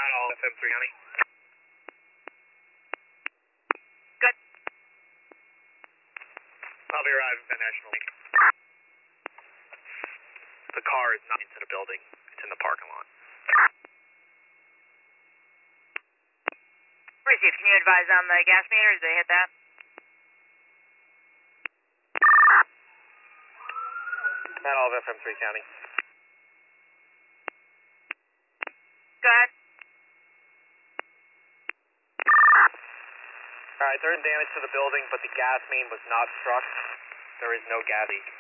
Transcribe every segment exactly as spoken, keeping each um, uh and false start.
Not all F M three County. Good. I'll be arriving at National Link. The car is not into the building. It's in the parking lot. Received. Can you advise on the gas meters? Did they hit that? Not all of F M three County. Go ahead. Alright, there is damage to the building, but the gas main was not struck. There is no gas leak.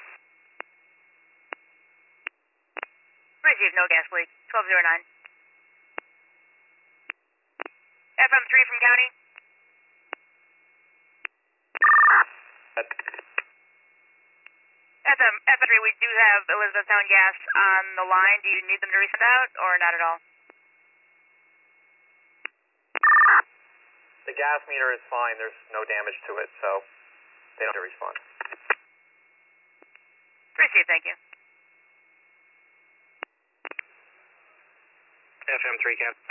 Received. No gas leak. twelve oh nine. F M three from County. F M, F M three, we do have Elizabethtown Gas on the line. Do you need them to resend out or not at all? The gas meter is fine. There's no damage to it, so they don't have to respond. Received. Thank you. F M three, Cap.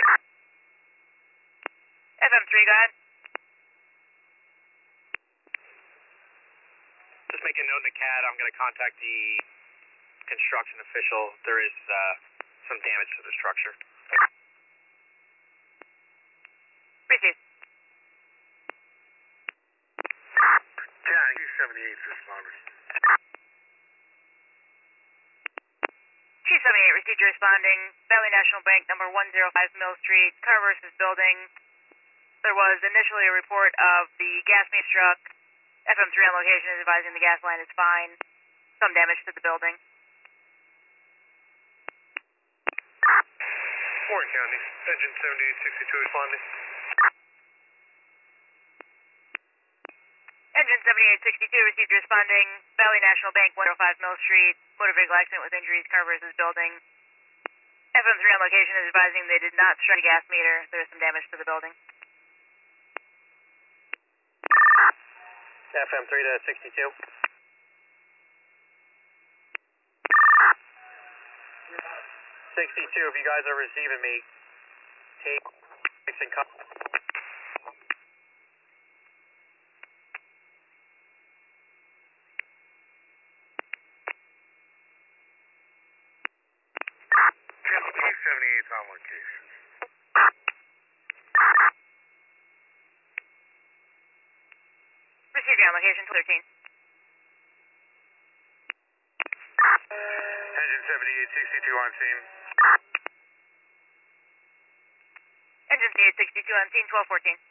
F M three, go ahead. Just making note in the C A D, I'm going to contact the construction official. There is uh, some damage to the structure. Received. Yeah, U seventy-eight responders. Chief seventy-eight received your responding. Valley National Bank, number one oh five Mill Street, car versus building. There was initially a report of the gas main struck. F M three on location is advising the gas line is fine. Some damage to the building. Warren County, engine seventy-eight sixty-two responding. Engine seventy-eight sixty-two received your responding. Valley National Bank, one oh five Mill Street, motor vehicle accident with injuries, car versus building. F M three on location is advising they did not strike a gas meter. There is some damage to the building. F M three to sixty-two. sixty-two, if you guys are receiving me, take and cut. U seventy-eight on location. Received your on location, thirteen. Engine seventy-eight sixty-two on scene. Engine seventy-eight sixty-two on scene, twelve fourteen.